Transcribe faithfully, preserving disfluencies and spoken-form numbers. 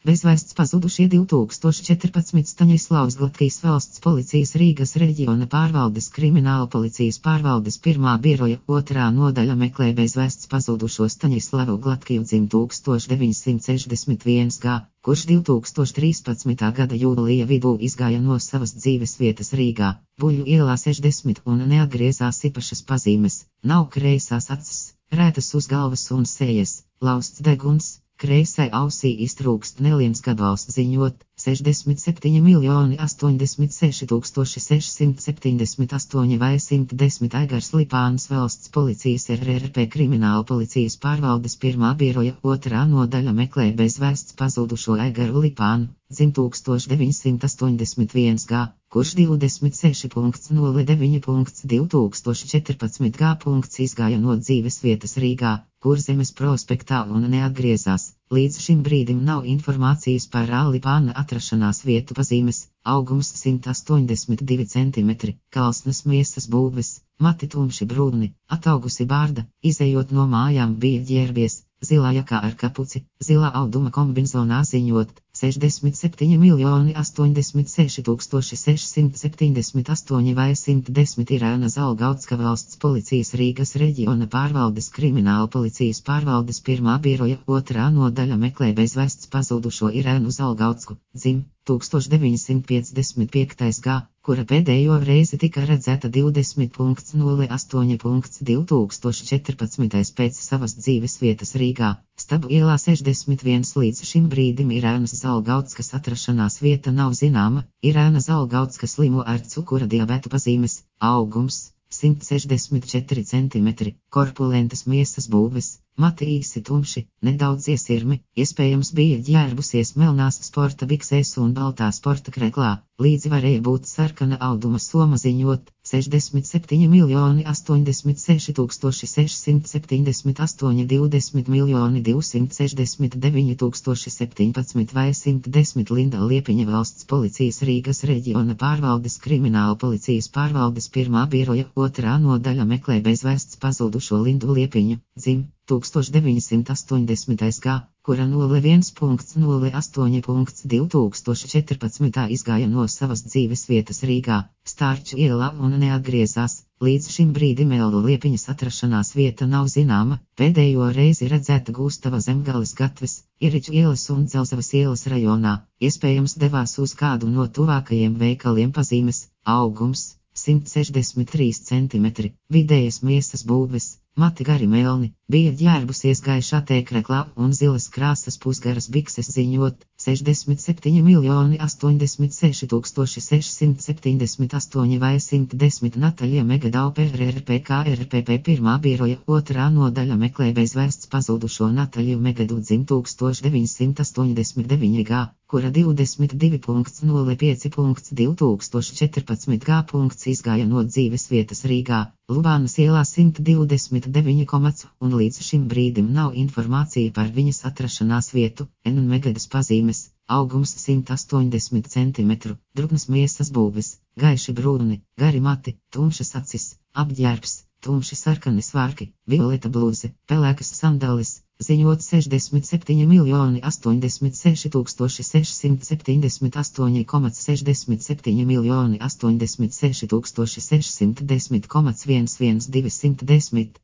Bezvēsts pazudušie divi tūkstoši četrpadsmit Staņislavs Glatkas valsts policijas Rīgas reģiona pārvaldes krimināla policijas pārvaldes pirmā biroja otrā nodaļa meklē bezvēsts pazudušo Staņislavu Glatkiju dzim tūkstoš deviņsimt sešdesmit viens gada, kurš divi tūkstoši trīspadsmitā gada jūlija vidū izgāja no savas dzīves vietas Rīgā, Buļļu ielā sešdesmit un neatgriezās īpašas pazīmes, nav kreisās acis, rētas uz galvas un sejas, lausts deguns. Kreisai ausī iztrūkst neliels gadvalsts ziņot, sešdesmit septiņi miljoni astoņdesmit seši tūkstoši sešsimt septiņdesmit astoņi vai simt desmit Aigars Lipāns valsts policijas R R P krimināla policijas pārvaldes pirmā biroja otrā nodaļa meklē bezvēsts pazudušo Aigaru Lipānu, dzim tūkstoš deviņsimt astoņdesmit viens gada, kurš divdesmit seši nulle deviņi divi tūkstoši četrpadsmit gada izgāja no dzīves vietas Rīgā, Kurzemes prospektā un neatgriezās. Līdz šim brīdim nav informācijas par Lipāna atrašanās vietu pazīmes, augums simt astoņdesmit divi centimetri, kalsnas miesas būves, mati tumši brūni, ataugusi bārda, izejot no mājām bija ģērbies, zilā jakā ar kapuci, zilā auduma kombinzonā ziņot, sešdesmit septiņi miljoni astoņdesmit seši tūkstoši sešsimt septiņdesmit astoņi vai simt desmit Irēna Zalgautska valsts policijas Rīgas reģiona pārvaldes krimināla policijas pārvaldes pirmā biroja otrā nodaļa meklē bezvēsts pazudušo Irēnu Zalgautsku, dzim tūkstoš deviņsimt piecdesmit piektais gada, kura pēdējo reizi tika redzēta divdesmit nulle astoņi divi tūkstoši četrpadsmitais pēc savas dzīves vietas Rīgā, Stabu ielā sešdesmit viens līdz šim brīdim Irēnas Zalgautskas atrašanās vieta nav zināma, Irēna Zalgautska slimo ar cukura diabēta pazīmes, augums simt sešdesmit četri centimetri, korpulentas miesas būves, mati īsi tumši, nedaudz iesirmi, iespējams bija ģērbusies melnās sporta biksēs un baltā sporta kreklā, līdzi varēja būt sarkana auduma soma ziņot, sešdesmit septiņi miljoni astoņdesmit seši tūkstoši sešsimt septiņdesmit astoņi divdesmit miljoni divsimt sešdesmit deviņi tūkstoši septiņpadsmit vai simt desmit Linda Liepiņa valsts policijas Rīgas reģiona pārvaldes krimināla policijas pārvaldes pirmā biroja otrā nodaļa meklē bezvēsts pazudušo Lindu Liepiņu, dzim tūkstoš deviņsimt astoņdesmitais gada, kura nulle viens nulle astoņi divi tūkstoši četrpadsmitā izgāja no savas dzīves vietas Rīgā, Stārču ielā un neatgriezās. Līdz šim brīdim Eldu Liepiņas atrašanās vieta nav zināma, pēdējo reizi redzēta Gustava Zemgales gatves, Iriču ielas un Dzelzavas ielas rajonā, iespējams devās uz kādu no tuvākajiem veikaliem pazīmes, augums simt sešdesmit trīs centimetri, vidējas miesas būves, mati gari melni, bija ģērbusies gaišā tēkreklā un zilas krāsas pusgaras bikses ziņot, sešdesmit septiņi miljoni astoņdesmit seši tūkstoši sešsimt septiņdesmit astoņi vai simt desmit Nataļa Megadaupe R R P K R P P pirmā biroja otrā nodaļa meklē bezvēsts pazudušo Nataļu Megadu dzim tūkstoš deviņsimt astoņdesmit deviņi gada, kura divdesmit divi nulle pieci divi tūkstoši četrpadsmit gada izgāja no dzīves vietas Rīgā, Lubānas ielā simt divdesmit deviņi un līdz šim brīdim nav informācija par viņas atrašanās vietu, N un Megadas pazīmes, augums simt astoņdesmit centimetru, druknas miesas būves, gaiši brūni, gari mati, tumšas acis, apģērbs, tumši sarkani svārki, violeta blūze, pelēkas sandales, ziņot sešdesmit septiņi miljoni astoņdesmit seši tūkstoši sešsimt septiņdesmit astoņi, sešdesmit septiņi miljoni astoņdesmit seši tūkstoši sešsimt desmit, viens viens divi simt desmit.